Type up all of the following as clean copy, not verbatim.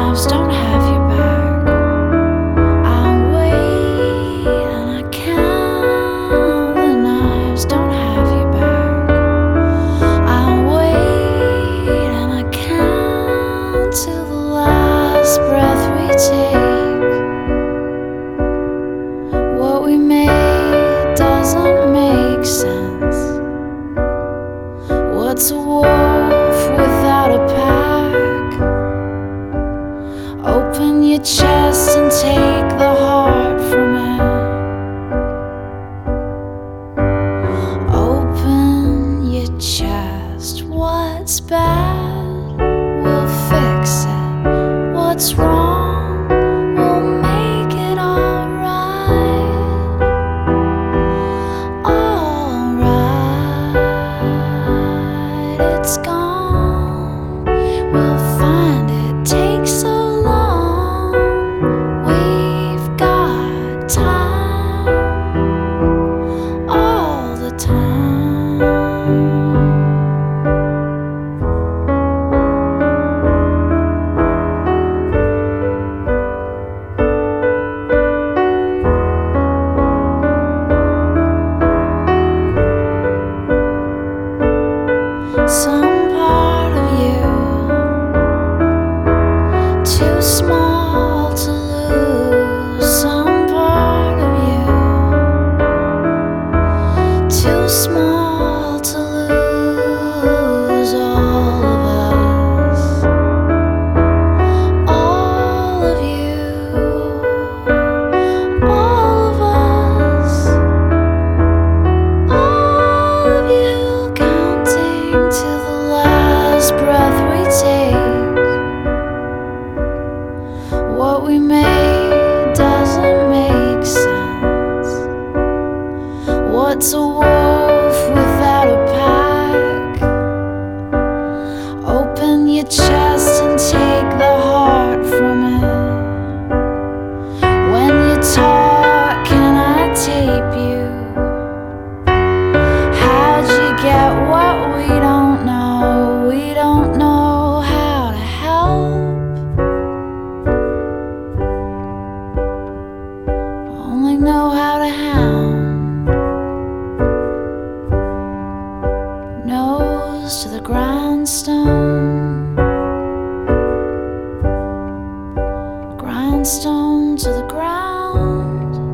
knives don't have your back. I wait and I count. The knives don't have your back. I wait and I count till the last breath we take. What we made doesn't make sense. What's a wolf without a pack? Open your chest and take the heart from it. Open your chest. What's bad? We'll fix it. What's wrong? We'll make it alright. Alright, it's gone. We'll find it. Takes so long. We've got time. All the time. Some part of you too small to lose. Some part of you too small to lose. All of us, all of you, all of us, all of you, counting till the last breath we take. What we made doesn't make sense. What's a wolf without a pack? Open your chest and take the heart from it. When you talk, can I tape you? How'd you get what we don't know? We don't know how to help. Only know how to hound. Nose to the grindstone. Grindstone to the ground.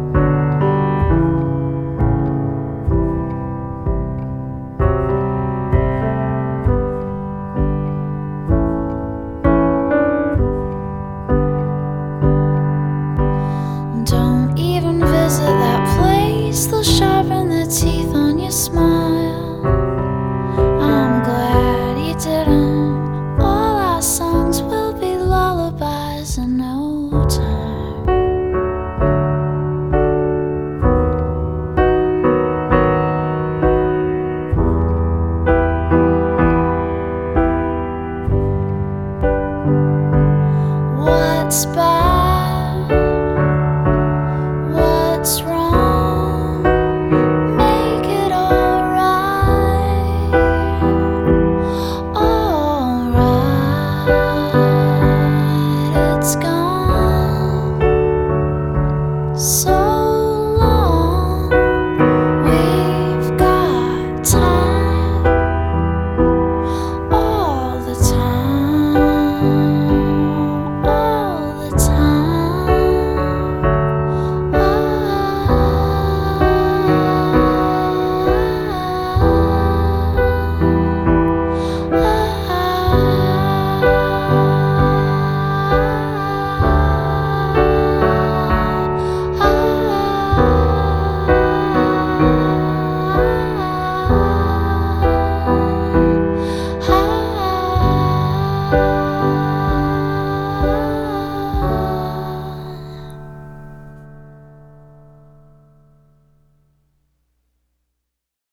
Don't even visit that place. They'll sharpen their teeth on your smile. I'm glad you didn't. All our songs will be lullabies in no time. What's bad?